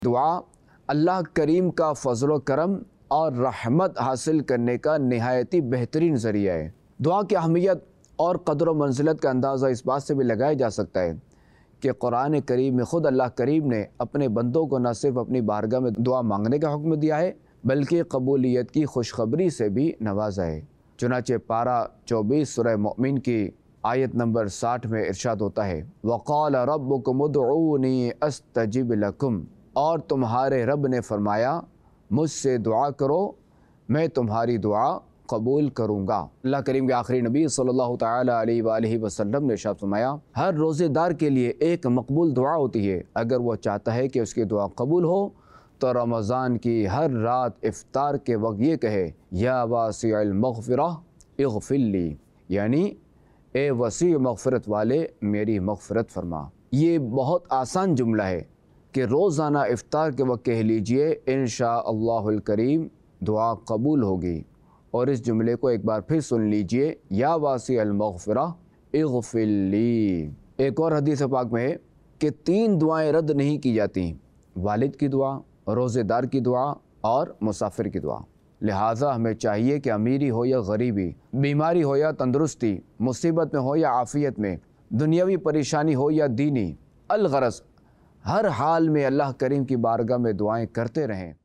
دعا اللہ کریم کا فضل و کرم اور رحمت حاصل کرنے کا نہایتی بہترین ذریعہ ہے۔ دعا کی اہمیت اور قدر و منزلت کا اندازہ اس بات سے بھی لگایا جا سکتا ہے کہ قرآن کریم میں خود اللہ کریم نے اپنے بندوں کو نہ صرف اپنی بارگاہ میں دعا مانگنے کا حکم دیا ہے بلکہ قبولیت کی خوشخبری سے بھی نوازا ہے۔ چنانچہ پارہ 24 سورہ مومن کی آیت نمبر 60 میں ارشاد ہوتا ہے وَقَالَ رَبُّكُمُ ادْعُونِي أَسْتَجِبْ لَكُمْ، اور تمہارے رب نے فرمایا مجھ سے دعا کرو میں تمہاری دعا قبول کروں گا۔ اللہ کریم کے آخری نبی صلی اللہ تعالی علیہ وآلہ وسلم نے ارشاد فرمایا ہر روزے دار کے لیے ایک مقبول دعا ہوتی ہے، اگر وہ چاہتا ہے کہ اس کی دعا قبول ہو تو رمضان کی ہر رات افطار کے وقت یہ کہے یا واسع المغفرہ اغفر لی، یعنی اے وسیع مغفرت والے میری مغفرت فرما۔ یہ بہت آسان جملہ ہے کہ روزانہ افطار کے وقت کہہ لیجئے انشاءاللہ الکریم دعا قبول ہوگی۔ اور اس جملے کو ایک بار پھر سن لیجئے یا واسع المغفرہ اغفر لی۔ ایک اور حدیث پاک میں ہے کہ 3 دعائیں رد نہیں کی جاتی، والد کی دعا، روزے دار کی دعا اور مسافر کی دعا۔ لہٰذا ہمیں چاہیے کہ امیری ہو یا غریبی، بیماری ہو یا تندرستی، مصیبت میں ہو یا عافیت میں، دنیاوی پریشانی ہو یا دینی، الغرض ہر حال میں اللہ کریم کی بارگاہ میں دعائیں کرتے رہیں۔